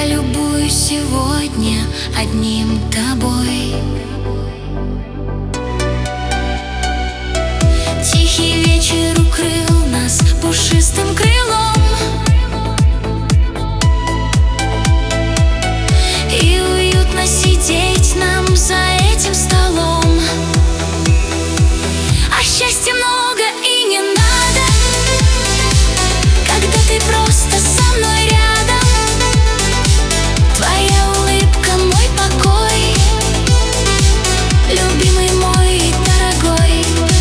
любуюсь сегодня одним тобой. Тихий вечер укрыл нас пушистым крылом, и уютно сидеть нам за этим столом. А счастья много и не надо, когда ты просто со мной рядом. Твоя улыбка мой покой, любимый мой и дорогой.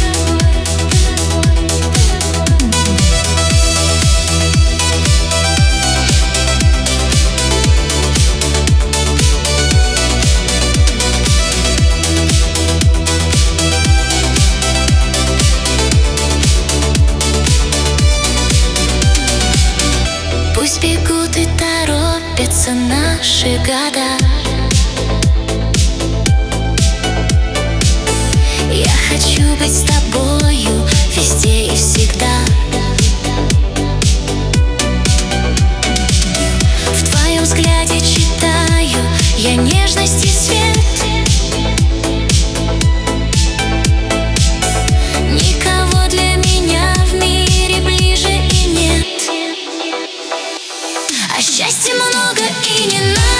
Пусть бегут и торопятся наши года, я хочу быть с тобою везде и всегда. В твоем взгляде читаю я нежность и свет. Никого для меня в мире ближе и нет. А счастья много и не надо,